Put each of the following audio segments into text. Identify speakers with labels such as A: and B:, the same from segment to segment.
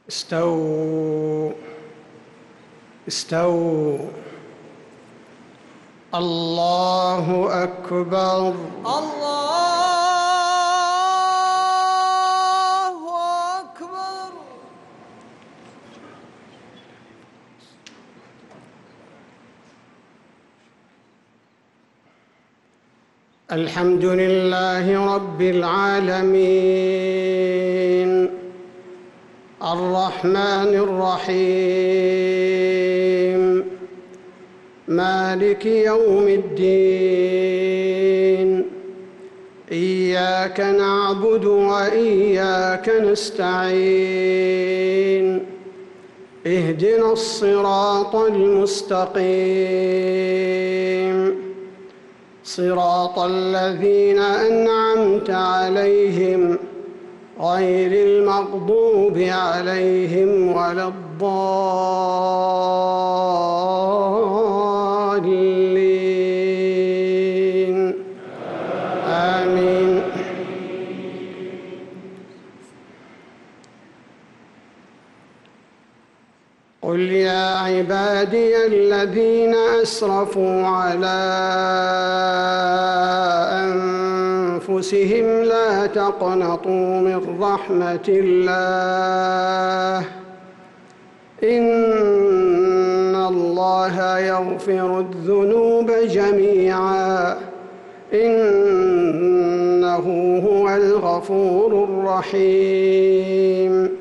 A: استووا استووا. الله أكبر.
B: الله أكبر.
A: الحمد لله رب العالمين الرحمن الرحيم مالك يوم الدين. إياك نعبد وإياك نستعين. اهدنا الصراط المستقيم صراط الذين أنعمت عليهم غير المغضوب عليهم ولا الضالين. آمين. قل يا عبادي الذين أسرفوا على أنفسهم لا تقنطوا من رحمة الله إن الله يغفر الذنوب جميعا إنه هو الغفور الرحيم.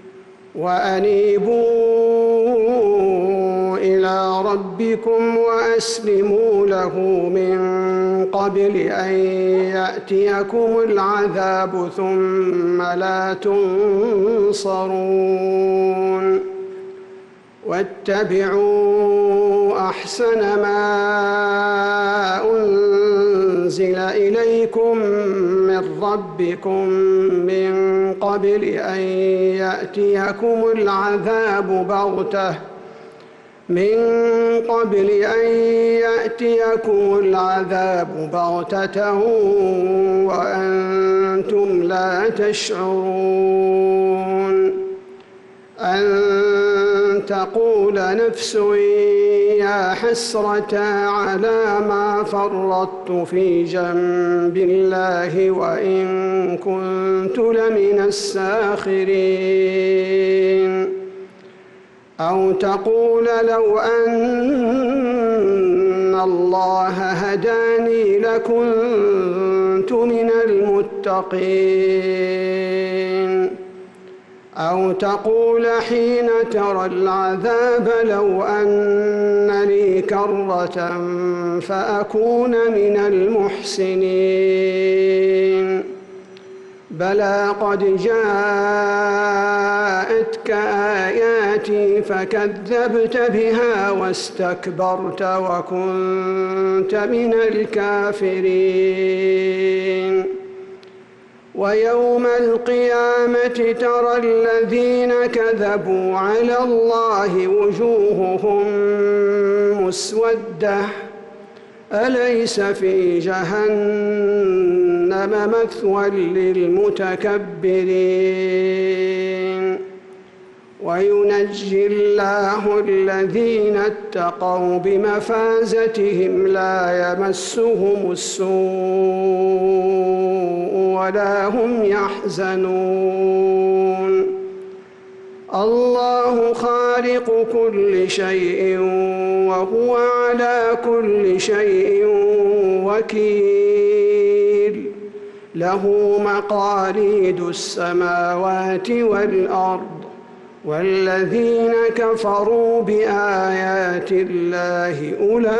A: وأنيبوا إلى ربكم وأسلموا له من قبل أن يأتيكم العذاب ثم لا تنصرون. واتبعوا أحسن ما أنزل إليكم من ربكم من قبل أن يأتيكم العذاب بغتة وأنتم لا تشعرون. أن تقول نفس يا حسرة على ما فرطت في جنب الله وإن كنت لمن الساخرين. أو تقول لو أن الله هداني لكنت من المتقين. أو تقول حين ترى العذاب لو أن لي كرة فأكون من المحسنين. بلى قد جاءتك آياتي فكذبت بها واستكبرت وكنت من الكافرين. ويوم القيامة ترى الذين كذبوا على الله وجوههم مسودة أليس في جهنم مثوى للمتكبرين. وينجي الله الذين اتقوا بمفازتهم لا يمسهم السوء ولا هم يحزنون. الله خالق كل شيء وهو على كل شيء وكيل. له مقاليد السماوات والأرض والذين كفروا بآيات الله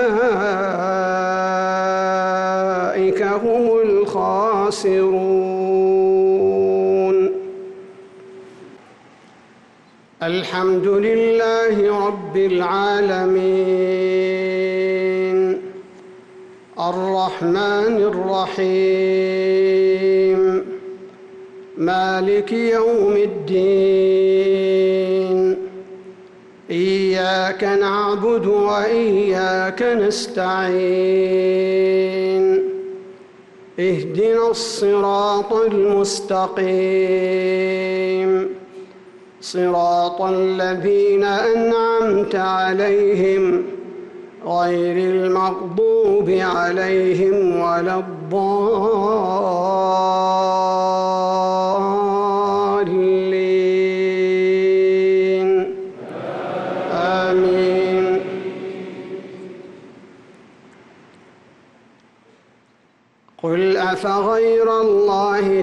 A: أولئك هم الخاسرون. الحمد لله رب العالمين الرحمن الرحيم مالك يوم الدين. إياك نعبد وإياك نستعين. اهدنا الصراط المستقيم صراط الذين أنعمت عليهم غير المغضوب عليهم ولا الضالين آمين. قل أفغير الله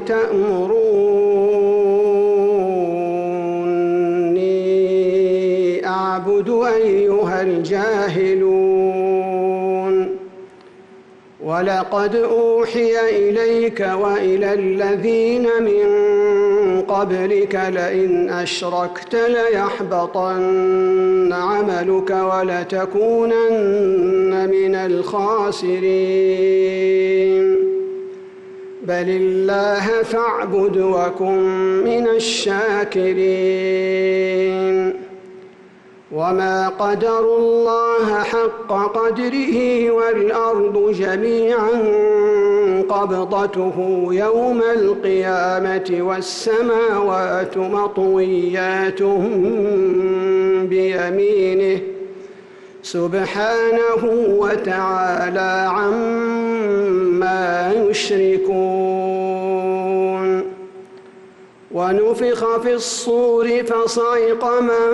A: تأمروني أعبد أيها الجاهلون ولقد أوحي إليك وإلى الذين من قبلك لئن أشركت ليحبطن عملك ولتكونن من الخاسرين بل الله فاعبد وكن من الشاكرين وما قدروا الله حق قدره والأرض جميعا قبضته يوم القيامة والسماوات مطويات بيمينه سبحانه وتعالى عما يشركون ونفخ في الصور فصعق من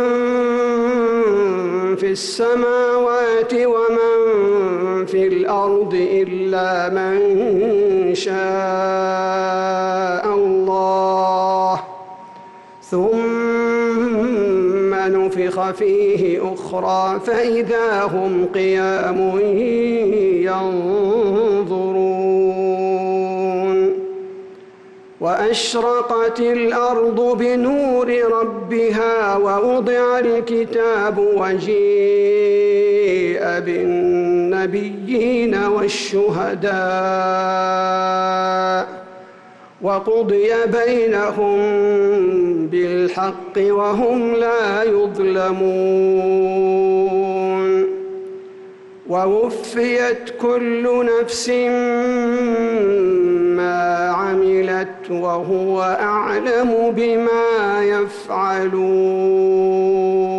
A: في السماوات ومن في الأرض إلا من شاء الله ثم نفخ فيه أخرى فإذا هم قيام ينظرون وأشرقت الأرض بنور ربها ووضع الكتاب وجيء بالنبيين والشهداء وقضي بينهم بالحق وهم لا يظلمون ووفيت كل نفس ما عملت وهو أعلم بما يفعلون.